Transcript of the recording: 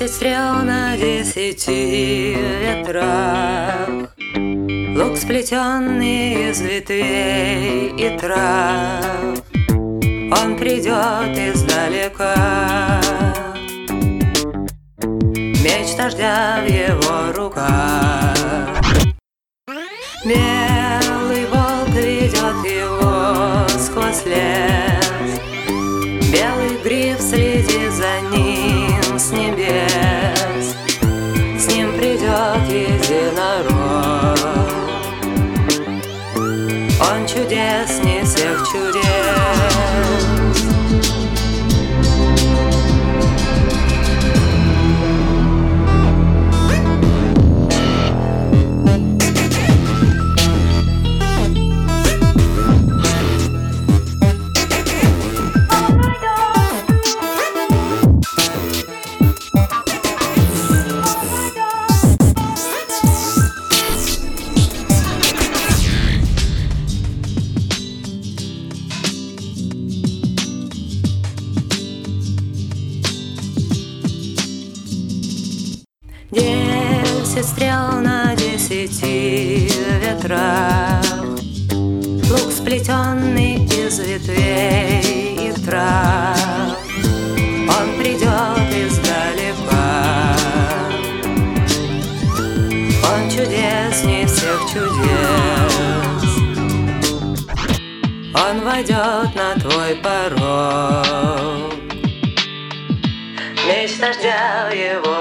10 стрел на 10 ветрах, лук, сплетенный из ветвей и трав. Он придет издалека, меч дождя в его руках. Белый волк ведет его сквозь лес, белый гриф следит за ним с небес. С ним придет единорог, он чудесней всех чудес. Десять стрел на 10 ветрах, лук, сплетенный из ветвей и трав. Он придет издалека, он чудесней всех чудес. Он войдет на твой порог, меч дождя в его